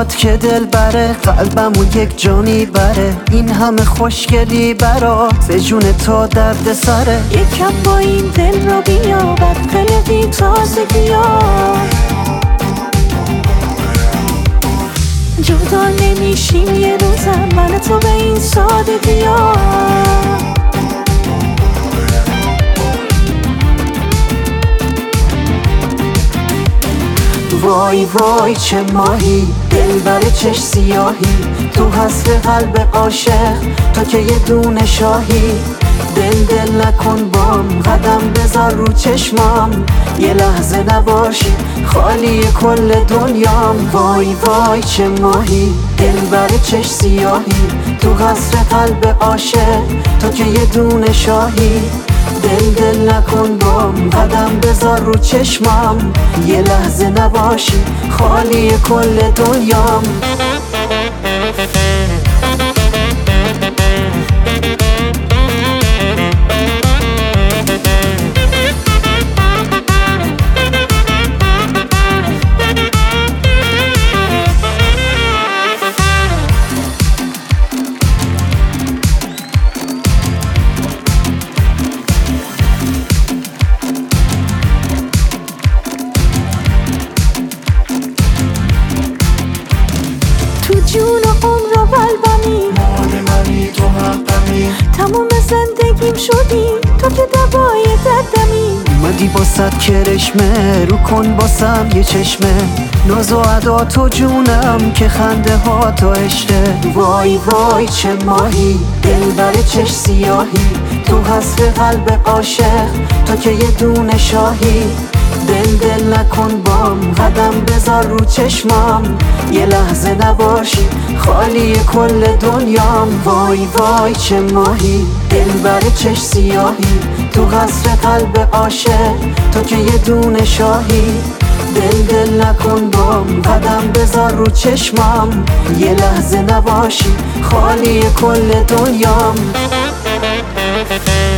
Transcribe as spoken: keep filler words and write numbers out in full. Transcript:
میخواد که دل بره، قلبمو یک جانی بره. این همه خوشگلی برات، به جون تو درد سره. یکم با این دل رو بیا، بد قلبی تازگی ها. جدا نمیشیم یه روزم، من تو به این سادگی ها. وای وای چه ماهی، دل بره چش سیاهی. تو هست قلب عاشق، تو که یه دونه شاهی. دل دل نکن بام، قدم بذار رو چشمام. یه لحظه نباشی، خالی کل دنیام. وای وای چه ماهی، دل بره چش سیاهی. تو قصر قلب عاشق، تو که یه دونه شاهی. دل دل نکن بام، قدم بذار رو چشمام. یه لحظه نباشی، خالی کل دنیام. تو جون و عمر و قلبمی، مال منی تو حقمی. تموم زندگیم شدی، تو که دوای دردمی. اومدی با صد کرشمه، رو کن باسم یه چشمه. ناز و ادا تو جونم، که خنده ها تو عشقه. وای وای چه ماهی، دل بره چش سیاهی. تو هست قلب عاشق، تو که یه دونه شاهی. دل دل نکن بام، قدم بذار رو چشمام. یه لحظه نباشی، خالی کل دنیام. وای وای چه ماهی، دل بره چش سیاهی. تو قصر قلب عاشق، تو که یه دونه شاهی. دل دل نکن بام، قدم بذار رو چشمام. یه لحظه نباشی، خالی کل دنیام.